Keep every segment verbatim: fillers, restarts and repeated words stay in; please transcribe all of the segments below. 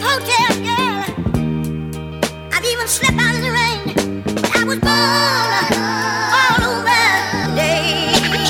hotel, girl. I've even slept out in the rain. But I was born all over the day.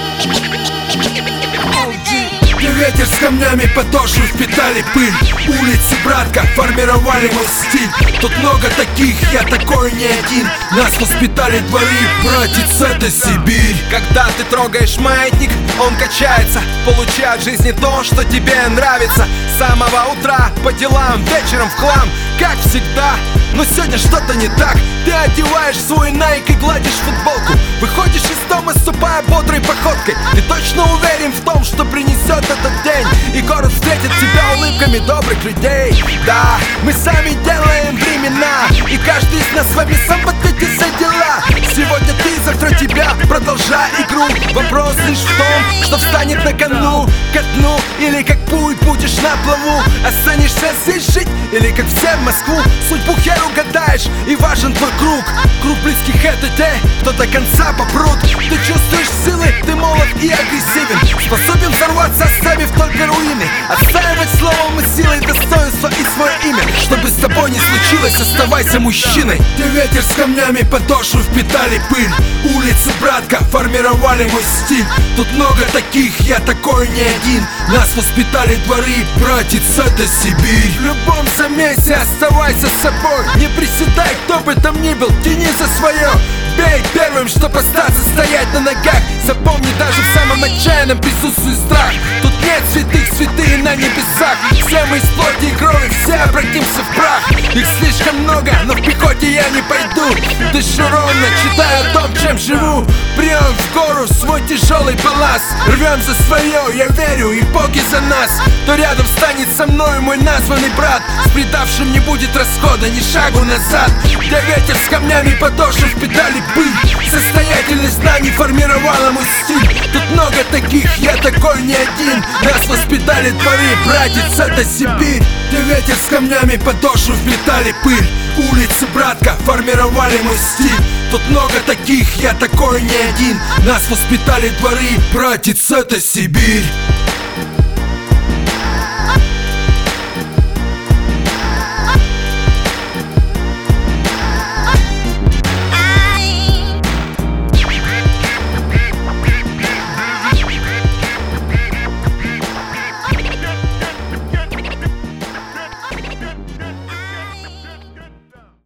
Ты ветер с камнями, подошвы впитали пыль. Улицы, братка, формировали мой стиль. Тут много таких, я такой не один. Нас воспитали дворы, братец, это Сибирь. Когда ты трогаешь маятник, он качается, получая от жизни то, что тебе нравится. С самого утра по делам, вечером в хлам, как всегда. Но сегодня что-то не так. Ты одеваешь свой Nike и гладишь футболку. Выходишь из дома, ступая бодрой походкой. Ты точно уверен в том, что принесет этот день, и город встретит тебя улыбками добрых людей. Да, мы сами делаем времена, и каждый из нас с вами сам подходит за дела. Сегодня ты, завтра тебя, продолжай игру. Вопрос лишь в том, что встанет на кону. Ко дну, или как путь будешь на плаву. Останешься здесь жить, или как все в Москву. Судьбу хер угадаешь, и важен твой круг. Круг близких — это те, кто до конца попрут. Ты чувствуешь силы, ты молод и агрессивен, способен взорваться, оставив только руины. Отстаивать словом и силой достоинство и свое имя. Чтобы с тобой не случилось, оставайся мужчиной. Ты ветер с камнями, подошвы впитали пыль. Улицы, братка, формировали мой стиль. Тут много таких, я такой не один. Нас воспитали дворы, братец, это Сибирь. В любом замесе оставайся с собой. Не приседай, кто бы там ни был, тяни за свое. Бей первым, чтоб остаться стоять на ногах. Запомни, даже в самом отчаянном присутствует страх. Тут нет святых, святые на небесах. Все мы из плоти и крови, все обратимся в прах. Их слишком много, но в пехоте я не пойду. Дышу ровно, читаю о том, чем живу. Прием в гору, свой тяжелый балласт. Рвем за свое, я верю, и боги за нас. Кто рядом станет со мной, мой названный брат. С предавшим не будет расхода, ни шагу назад. Где ветер с камнями, подошвы впитали пыль. Состоятельность знаний формировала мой стиль. Тут много таких, я такой не один. Нас воспитали дворы, братец, это Сибирь. Ты ветер с камнями, подошвы впитали пыль. Улицы, братка, формировали мой стиль. Тут много таких, я такой не один. Нас воспитали дворы, братец, это Сибирь.